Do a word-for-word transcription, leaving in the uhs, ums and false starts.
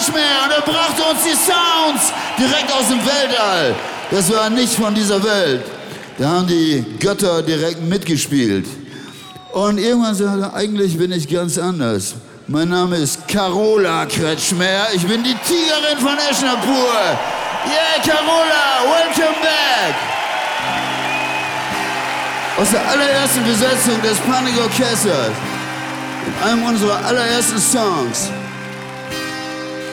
Kretschmer und er brachte uns die Sounds direkt aus dem Weltall. Das war nicht von dieser Welt. Da haben die Götter direkt mitgespielt. Und irgendwann sagte er, eigentlich bin ich ganz anders. Mein Name ist Carola Kretschmer. Ich bin die Tigerin von Eschnapur. Yeah, Carola, welcome back. Aus der allerersten Besetzung des Panikorchesters. In einem unserer allerersten Songs.